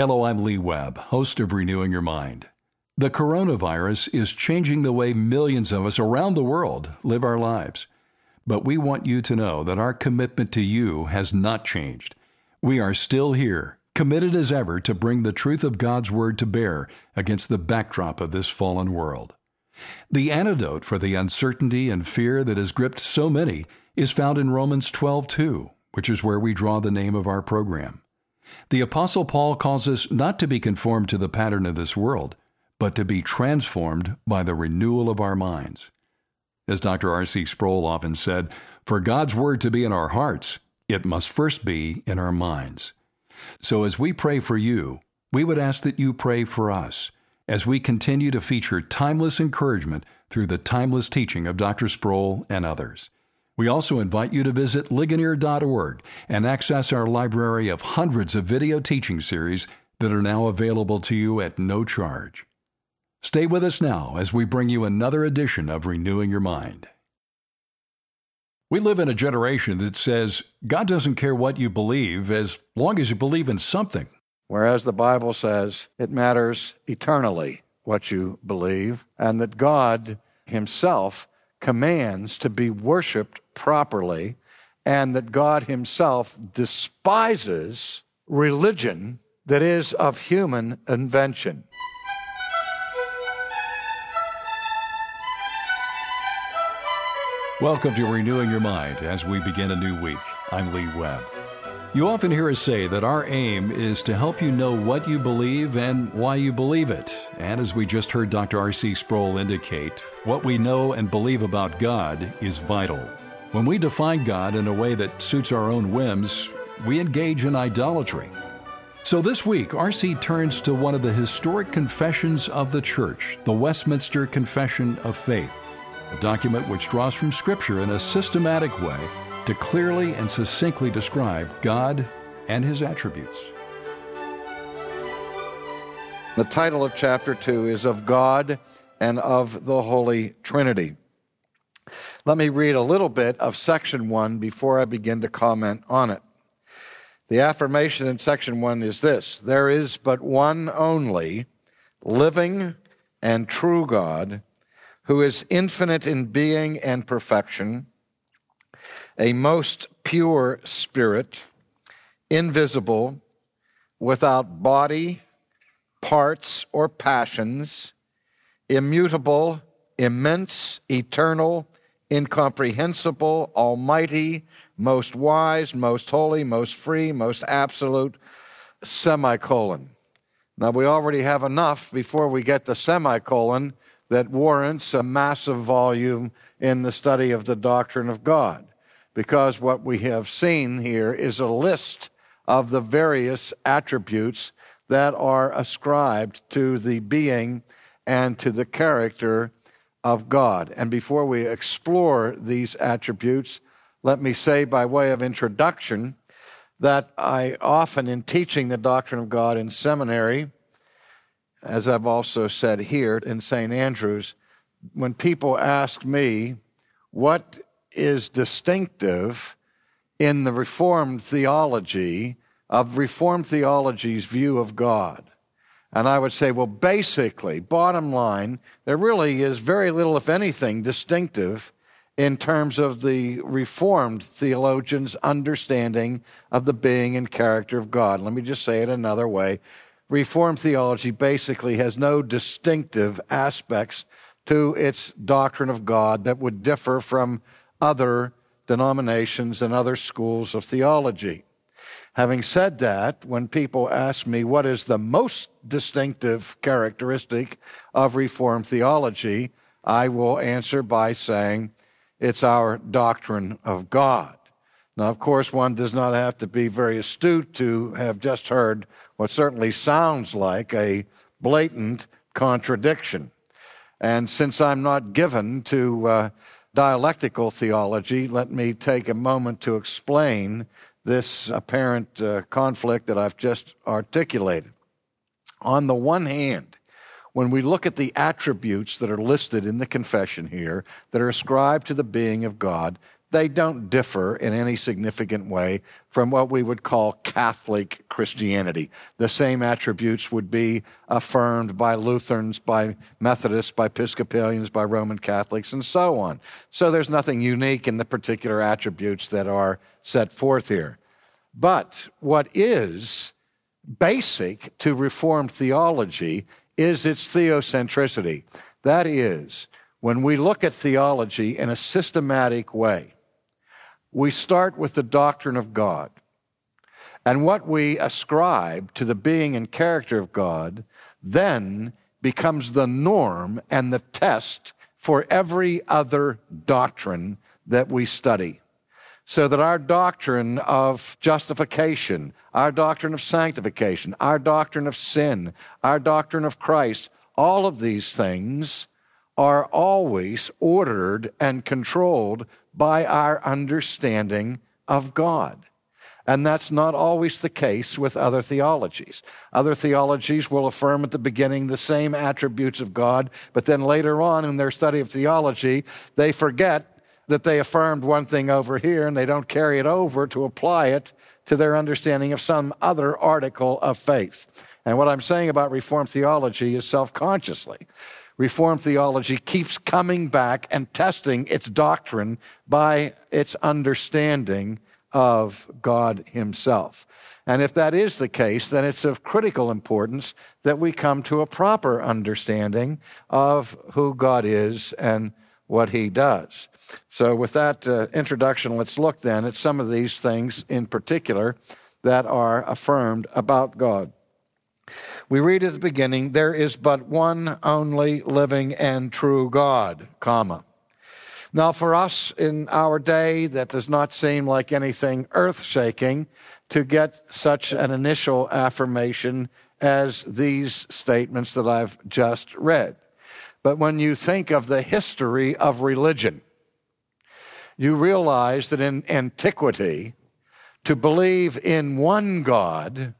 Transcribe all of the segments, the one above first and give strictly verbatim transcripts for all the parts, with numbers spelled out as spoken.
Hello, I'm Lee Webb, host of Renewing Your Mind. The coronavirus is changing the way millions of us around the world live our lives. But we want you to know that our commitment to you has not changed. We are still here, committed as ever to bring the truth of God's Word to bear against the backdrop of this fallen world. The antidote for the uncertainty and fear that has gripped so many is found in Romans twelve two, which is where we draw the name of our program. The Apostle Paul calls us not to be conformed to the pattern of this world, but to be transformed by the renewal of our minds. As Doctor R C Sproul often said, for God's Word to be in our hearts, it must first be in our minds. So as we pray for you, we would ask that you pray for us as we continue to feature timeless encouragement through the timeless teaching of Doctor Sproul and others. We also invite you to visit Ligonier dot org and access our library of hundreds of video teaching series that are now available to you at no charge. Stay with us now as we bring you another edition of Renewing Your Mind. We live in a generation that says God doesn't care what you believe as long as you believe in something. Whereas the Bible says it matters eternally what you believe, and that God Himself commands to be worshiped properly, and that God Himself despises religion that is of human invention. Welcome to Renewing Your Mind as we begin a new week. I'm Lee Webb. You often hear us say that our aim is to help you know what you believe and why you believe it. And as we just heard Doctor R C Sproul indicate, what we know and believe about God is vital. When we define God in a way that suits our own whims, we engage in idolatry. So this week, R C turns to one of the historic confessions of the Church, the Westminster Confession of Faith, a document which draws from Scripture in a systematic way to clearly and succinctly describe God and His attributes. The title of chapter two is Of God and of the Holy Trinity. Let me read a little bit of section one before I begin to comment on it. The affirmation in section one is this: there is but one only living and true God, who is infinite in being and perfection, a most pure spirit, invisible, without body, parts, or passions, immutable, immense, eternal, incomprehensible, almighty, most wise, most holy, most free, most absolute, semicolon. Now, we already have enough before we get the semicolon that warrants a massive volume in the study of the doctrine of God, because what we have seen here is a list of the various attributes that are ascribed to the being and to the character of God. And before we explore these attributes, let me say by way of introduction that I often, in teaching the doctrine of God in seminary, as I've also said here in Saint Andrews, when people ask me what is distinctive in the Reformed theology of Reformed theology's view of God, and I would say, well, basically, bottom line, there really is very little, if anything, distinctive in terms of the Reformed theologians' understanding of the being and character of God. Let me just say it another way. Reformed theology basically has no distinctive aspects to its doctrine of God that would differ from other denominations and other schools of theology. Having said that, when people ask me what is the most distinctive characteristic of Reformed theology, I will answer by saying it's our doctrine of God. Now, of course, one does not have to be very astute to have just heard what certainly sounds like a blatant contradiction. And since I'm not given to uh, dialectical theology, let me take a moment to explain this apparent uh, conflict that I've just articulated. On the one hand, when we look at the attributes that are listed in the confession here that are ascribed to the being of God, they don't differ in any significant way from what we would call Catholic Christianity. The same attributes would be affirmed by Lutherans, by Methodists, by Episcopalians, by Roman Catholics, and so on. So there's nothing unique in the particular attributes that are set forth here. But what is basic to Reformed theology is its theocentricity. That is, when we look at theology in a systematic way, we start with the doctrine of God. And what we ascribe to the being and character of God then becomes the norm and the test for every other doctrine that we study. So that our doctrine of justification, our doctrine of sanctification, our doctrine of sin, our doctrine of Christ, all of these things are always ordered and controlled by our understanding of God. And that's not always the case with other theologies. Other theologies will affirm at the beginning the same attributes of God, but then later on in their study of theology, they forget that they affirmed one thing over here and they don't carry it over to apply it to their understanding of some other article of faith. And what I'm saying about Reformed theology is self-consciously. Reformed theology keeps coming back and testing its doctrine by its understanding of God himself. And if that is the case, then it's of critical importance that we come to a proper understanding of who God is and what he does. So with that uh, introduction, let's look then at some of these things in particular that are affirmed about God. We read at the beginning, there is but one only living and true God, comma. Now for us in our day, that does not seem like anything earth-shaking to get such an initial affirmation as these statements that I've just read. But when you think of the history of religion, you realize that in antiquity, to believe in one God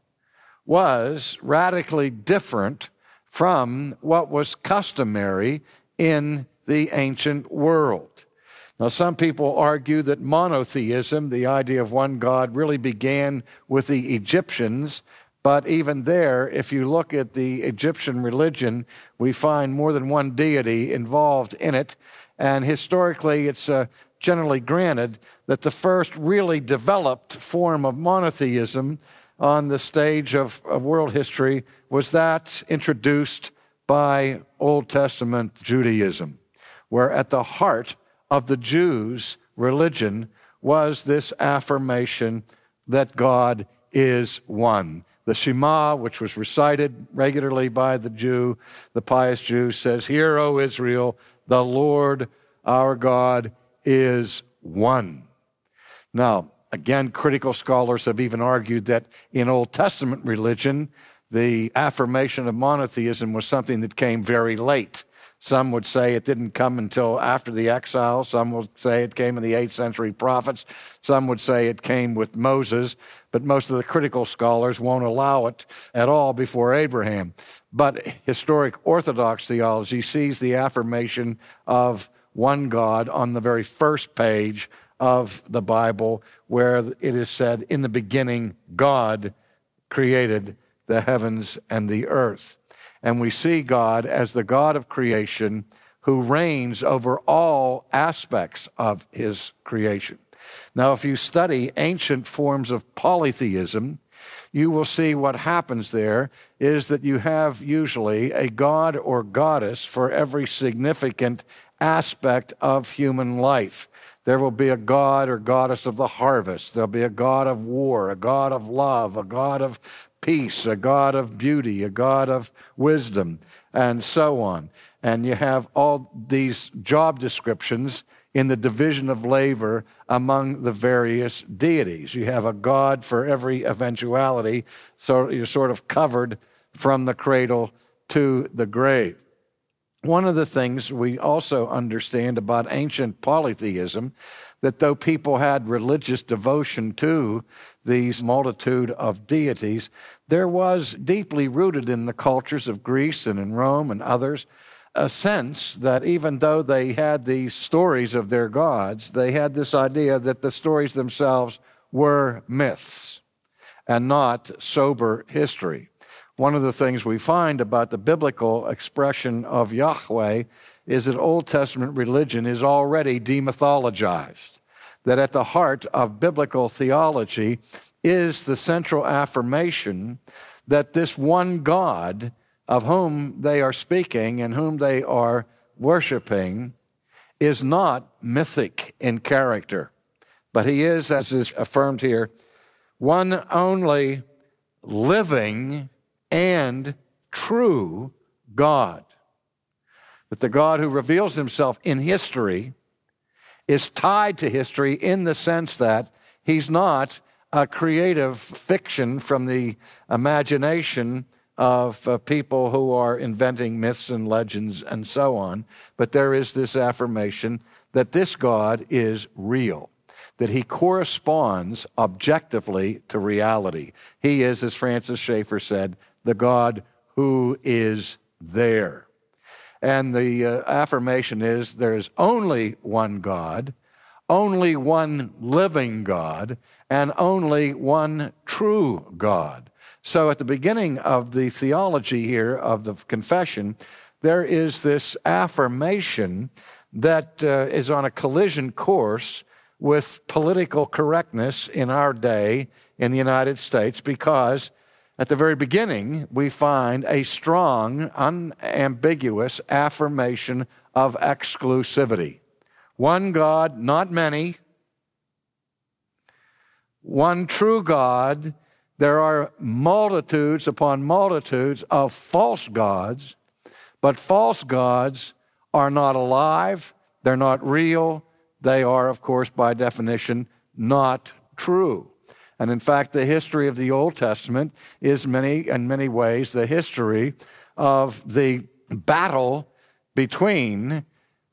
was radically different from what was customary in the ancient world. Now, some people argue that monotheism, the idea of one God, really began with the Egyptians, but even there, if you look at the Egyptian religion, we find more than one deity involved in it, and historically it's uh, generally granted that the first really developed form of monotheism on the stage of, of world history was that introduced by Old Testament Judaism, where at the heart of the Jews' religion was this affirmation that God is one. The Shema, which was recited regularly by the Jew, the pious Jew, says, "Hear, O Israel, the Lord our God is one." Now, again, critical scholars have even argued that in Old Testament religion, the affirmation of monotheism was something that came very late. Some would say it didn't come until after the exile. Some would say it came in the eighth century prophets. Some would say it came with Moses. But most of the critical scholars won't allow it at all before Abraham. But historic Orthodox theology sees the affirmation of one God on the very first page of the Bible, where it is said, "In the beginning, God created the heavens and the earth." And we see God as the God of creation who reigns over all aspects of his creation. Now, if you study ancient forms of polytheism, you will see what happens there is that you have usually a god or goddess for every significant aspect of human life. There will be a god or goddess of the harvest. There'll be a god of war, a god of love, a god of peace, a God of beauty, a God of wisdom, and so on. And you have all these job descriptions in the division of labor among the various deities. You have a God for every eventuality, so you're sort of covered from the cradle to the grave. One of the things we also understand about ancient polytheism, that though people had religious devotion to these multitude of deities, there was deeply rooted in the cultures of Greece and in Rome and others a sense that even though they had these stories of their gods, they had this idea that the stories themselves were myths and not sober history. One of the things we find about the biblical expression of Yahweh is that Old Testament religion is already demythologized, that at the heart of biblical theology is the central affirmation that this one God of whom they are speaking and whom they are worshiping is not mythic in character, but he is, as is affirmed here, one only living and true God. That the God who reveals himself in history is tied to history in the sense that he's not a creative fiction from the imagination of uh, people who are inventing myths and legends and so on, but there is this affirmation that this God is real, that he corresponds objectively to reality. He is, as Francis Schaeffer said, the God who is there. And the uh, affirmation is there is only one God, only one living God, and only one true God. So at the beginning of the theology here of the confession, there is this affirmation that uh, is on a collision course with political correctness in our day in the United States, because at the very beginning we find a strong, unambiguous affirmation of exclusivity. One God, not many. One true God. There are multitudes upon multitudes of false gods, but false gods are not alive, they're not real, they are, of course, by definition, not true. And in fact, the history of the Old Testament is many, in many ways, the history of the battle between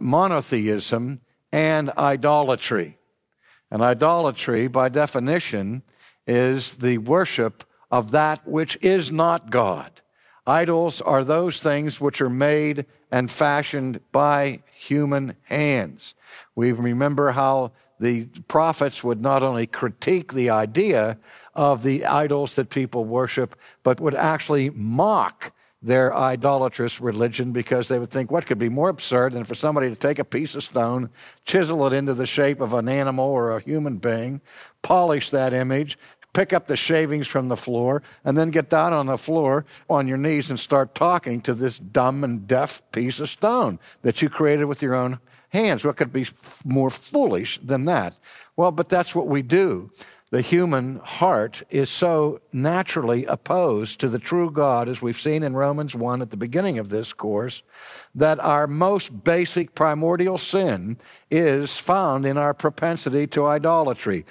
monotheism and idolatry. And idolatry, by definition, is the worship of that which is not God. Idols are those things which are made and fashioned by human hands. We remember how the prophets would not only critique the idea of the idols that people worship, but would actually mock their idolatrous religion, because they would think, what could be more absurd than for somebody to take a piece of stone, chisel it into the shape of an animal or a human being, polish that image, pick up the shavings from the floor, and then get down on the floor on your knees and start talking to this dumb and deaf piece of stone that you created with your own hands. What could be more foolish than that? Well, but that's what we do. The human heart is so naturally opposed to the true God, as we've seen in Romans one at the beginning of this course, that our most basic primordial sin is found in our propensity to idolatry,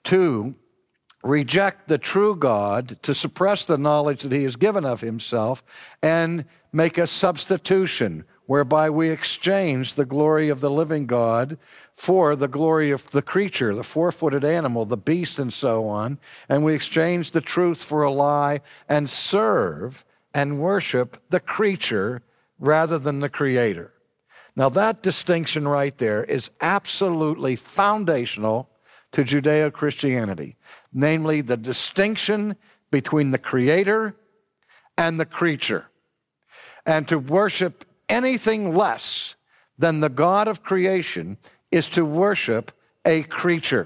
to reject the true God, to suppress the knowledge that he has given of himself, and make a substitution whereby we exchange the glory of the living God for the glory of the creature, the four-footed animal, the beast, and so on, and we exchange the truth for a lie and serve and worship the creature rather than the Creator. Now that distinction right there is absolutely foundational to Judeo-Christianity, namely the distinction between the Creator and the creature. And to worship anything less than the God of creation is to worship a creature.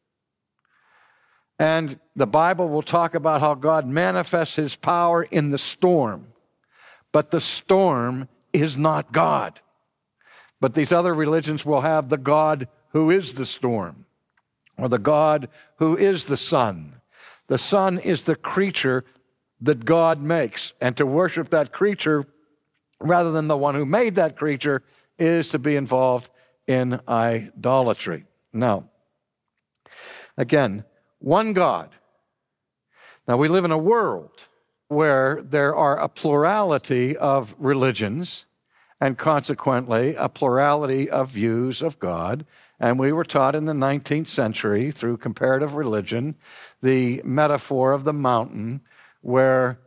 And the Bible will talk about how God manifests his power in the storm, but the storm is not God. But these other religions will have the God who is the storm, or the God who is the sun. The sun is the creature that God makes, and to worship that creature rather than the one who made that creature is to be involved in idolatry. Now, again, one God. Now, we live in a world where there are a plurality of religions and consequently a plurality of views of God. And we were taught in the nineteenth century through comparative religion the metaphor of the mountain, where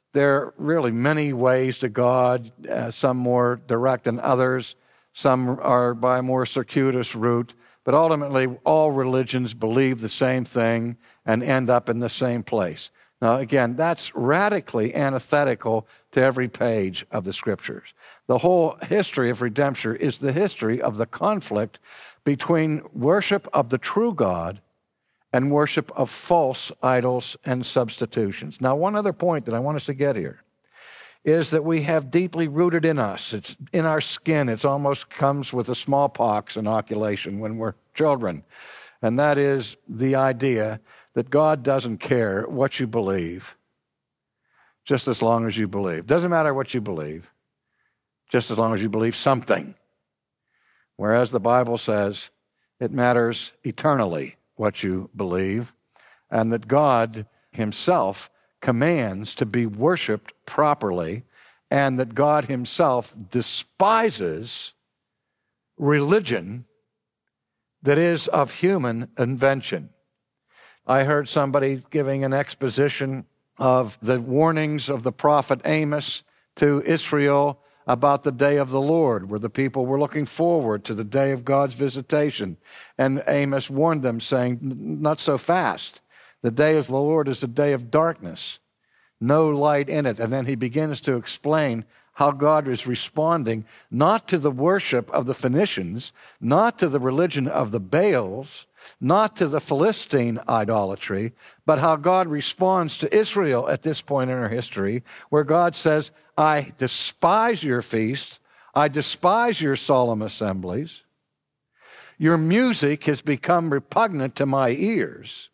There are really many ways to God, uh, some more direct than others. Some are by a more circuitous route. But ultimately, all religions believe the same thing and end up in the same place. Now, again, that's radically antithetical to every page of the Scriptures. The whole history of redemption is the history of the conflict between worship of the true God and worship of false idols and substitutions. Now, one other point that I want us to get here is that we have deeply rooted in us. It's in our skin. It almost comes with a smallpox inoculation when we're children. And that is the idea that God doesn't care what you believe, just as long as you believe. Doesn't matter what you believe, just as long as you believe something. Whereas the Bible says it matters eternally what you believe, and that God himself commands to be worshiped properly, and that God himself despises religion that is of human invention. I heard somebody giving an exposition of the warnings of the prophet Amos to Israel about the day of the Lord, where the people were looking forward to the day of God's visitation. And Amos warned them, saying, not so fast. The day of the Lord is a day of darkness, no light in it. And then he begins to explain how God is responding not to the worship of the Phoenicians, not to the religion of the Baals, not to the Philistine idolatry, but how God responds to Israel at this point in our history, where God says, I despise your feasts, I despise your solemn assemblies. Your music has become repugnant to my ears.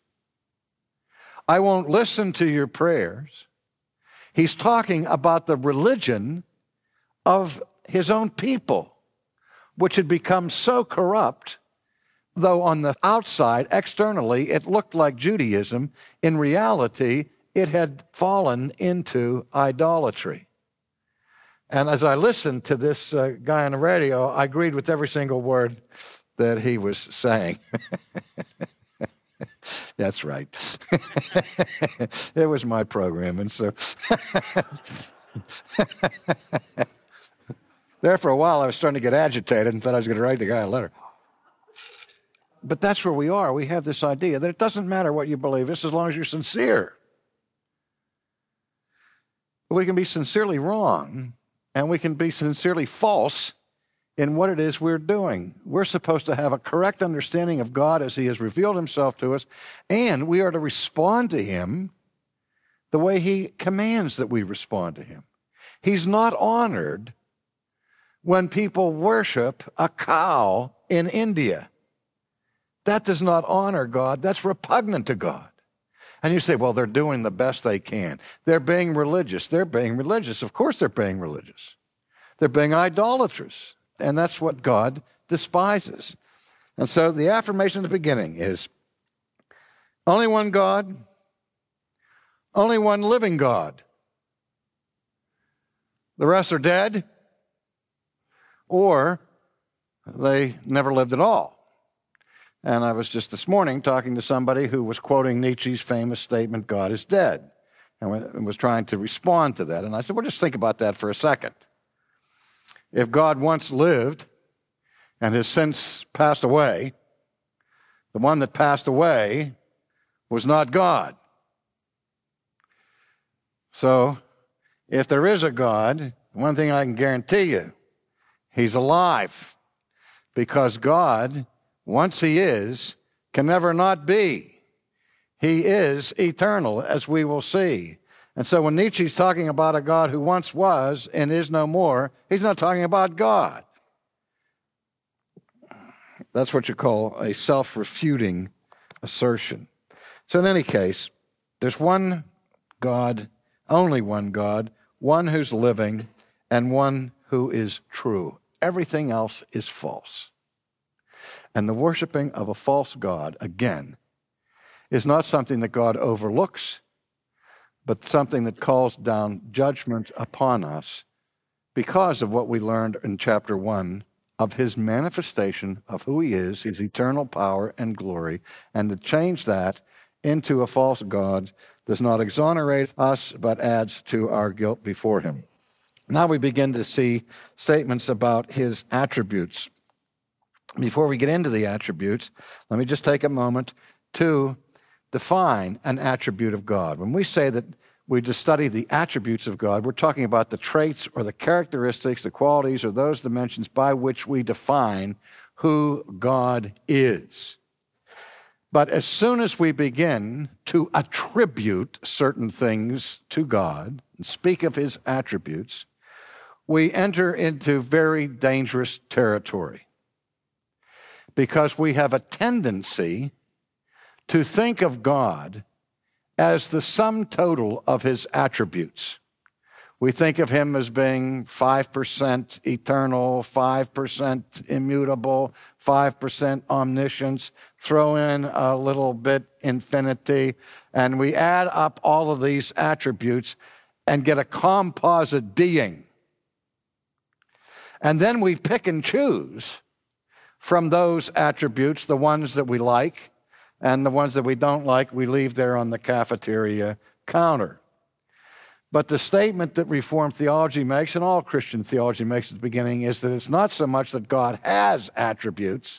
I won't listen to your prayers. He's talking about the religion of his own people, which had become so corrupt, though on the outside, externally, it looked like Judaism. In reality, it had fallen into idolatry. And as I listened to this uh, guy on the radio, I agreed with every single word that he was saying. That's right. It was my program, and so there for a while I was starting to get agitated and thought I was going to write the guy a letter. But that's where we are. We have this idea that it doesn't matter what you believe, just as long as you're sincere. We can be sincerely wrong, and we can be sincerely false in what it is we're doing. We're supposed to have a correct understanding of God as he has revealed himself to us, and we are to respond to him the way he commands that we respond to him. He's not honored when people worship a cow in India. That does not honor God. That's repugnant to God. And you say, well, they're doing the best they can. They're being religious. They're being religious. Of course they're being religious. They're being idolatrous. And that's what God despises. And so the affirmation at the beginning is only one God, only one living God. The rest are dead, or they never lived at all. And I was just this morning talking to somebody who was quoting Nietzsche's famous statement, God is dead, and was trying to respond to that. And I said, well, just think about that for a second. If God once lived and has since passed away, the one that passed away was not God. So if there is a God, one thing I can guarantee you, he's alive, because God, once he is, can never not be. He is eternal, as we will see. And so when Nietzsche's talking about a God who once was and is no more, he's not talking about God. That's what you call a self-refuting assertion. So in any case, there's one God, only one God, one who's living, and one who is true. Everything else is false. And the worshiping of a false God, again, is not something that God overlooks, but something that calls down judgment upon us because of what we learned in chapter one of his manifestation of who he is, his eternal power and glory, and to change that into a false god does not exonerate us, but adds to our guilt before him. Now we begin to see statements about his attributes. Before we get into the attributes, let me just take a moment to define an attribute of God. When we say that we just study the attributes of God, we're talking about the traits or the characteristics, the qualities, or those dimensions by which we define who God is. But as soon as we begin to attribute certain things to God and speak of his attributes, we enter into very dangerous territory, because we have a tendency to think of God as the sum total of his attributes. We think of him as being five percent eternal, five percent immutable, five percent omniscience, throw in a little bit infinity, and we add up all of these attributes and get a composite being. And then we pick and choose from those attributes the ones that we like, and the ones that we don't like, we leave there on the cafeteria counter. But the statement that Reformed theology makes, and all Christian theology makes at the beginning, is that it's not so much that God has attributes,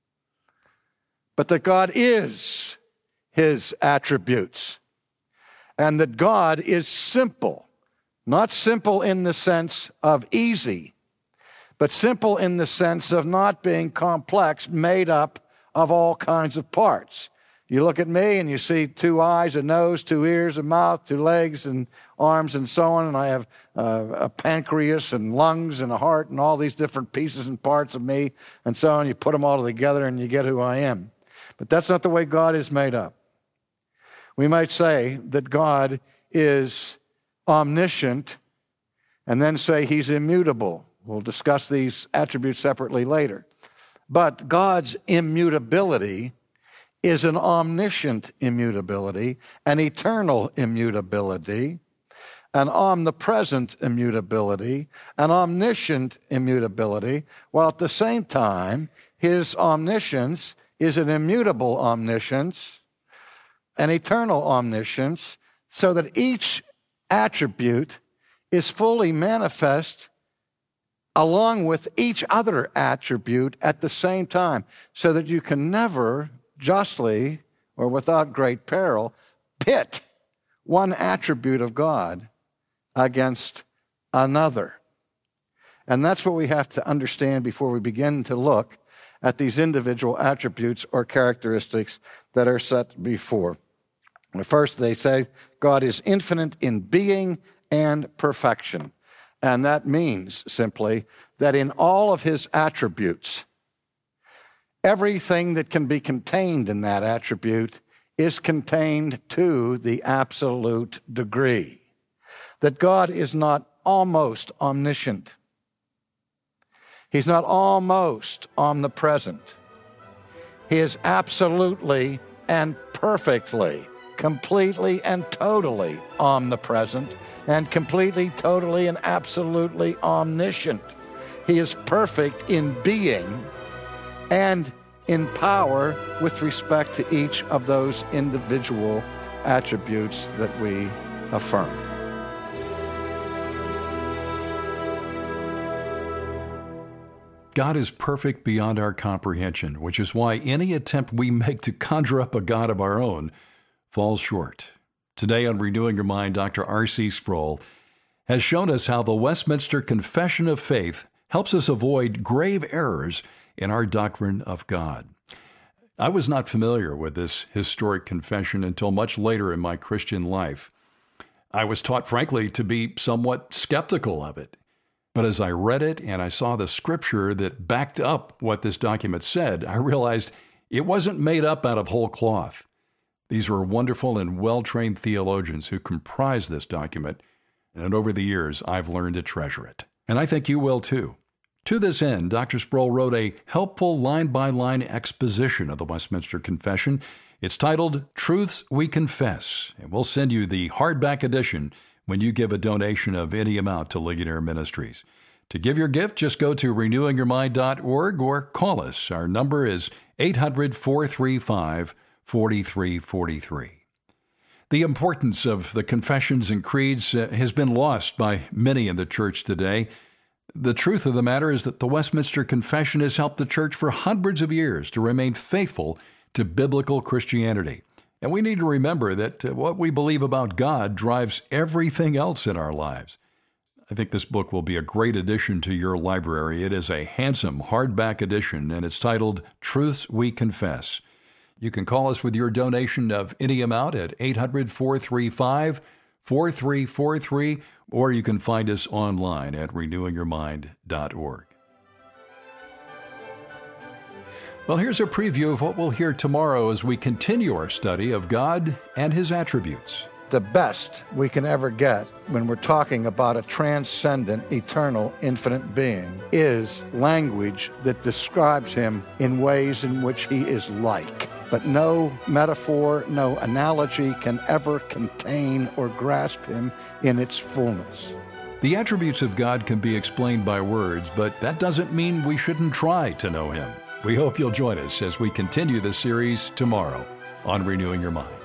but that God is his attributes. And that God is simple, not simple in the sense of easy, but simple in the sense of not being complex, made up of all kinds of parts. You look at me and you see two eyes, a nose, two ears, a mouth, two legs and arms and so on, and I have uh, a pancreas and lungs and a heart and all these different pieces and parts of me and so on. You put them all together and you get who I am. But that's not the way God is made up. We might say that God is omniscient and then say he's immutable. We'll discuss these attributes separately later. But God's immutability is an omniscient immutability, an eternal immutability, an omnipresent immutability, an omniscient immutability, while at the same time, his omniscience is an immutable omniscience, an eternal omniscience, so that each attribute is fully manifest along with each other attribute at the same time, so that you can never justly or without great peril pit one attribute of God against another. And that's what we have to understand before we begin to look at these individual attributes or characteristics that are set before. First, they say God is infinite in being and perfection. And that means simply that in all of his attributes, everything that can be contained in that attribute is contained to the absolute degree. That God is not almost omniscient. He's not almost omnipresent. He is absolutely and perfectly, completely and totally omnipresent, and completely, totally, and absolutely omniscient. He is perfect in being and in power with respect to each of those individual attributes that we affirm. God is perfect beyond our comprehension, which is why any attempt we make to conjure up a God of our own falls short. Today on Renewing Your Mind, Doctor R C Sproul has shown us how the Westminster Confession of Faith helps us avoid grave errors in our doctrine of God. I was not familiar with this historic confession until much later in my Christian life. I was taught, frankly, to be somewhat skeptical of it. But as I read it and I saw the scripture that backed up what this document said, I realized it wasn't made up out of whole cloth. These were wonderful and well-trained theologians who comprised this document, and over the years, I've learned to treasure it. And I think you will too. To this end, Doctor Sproul wrote a helpful line-by-line exposition of the Westminster Confession. It's titled Truths We Confess, and we'll send you the hardback edition when you give a donation of any amount to Ligonier Ministries. To give your gift, just go to renewing your mind dot org or call us. Our number is eight hundred, four three five, forty-three forty-three. The importance of the confessions and creeds uh, has been lost by many in the church today. The truth of the matter is that the Westminster Confession has helped the church for hundreds of years to remain faithful to biblical Christianity. And we need to remember that uh, what we believe about God drives everything else in our lives. I think this book will be a great addition to your library. It is a handsome hardback edition, and it's titled Truths We Confess. You can call us with your donation of any amount at eight hundred, four three five, four three four three, or you can find us online at renewing your mind dot org. Well, here's a preview of what we'll hear tomorrow as we continue our study of God and His attributes. The best we can ever get when we're talking about a transcendent, eternal, infinite being is language that describes Him in ways in which He is like. But no metaphor, no analogy can ever contain or grasp Him in its fullness. The attributes of God can be explained by words, but that doesn't mean we shouldn't try to know Him. We hope you'll join us as we continue the series tomorrow on Renewing Your Mind.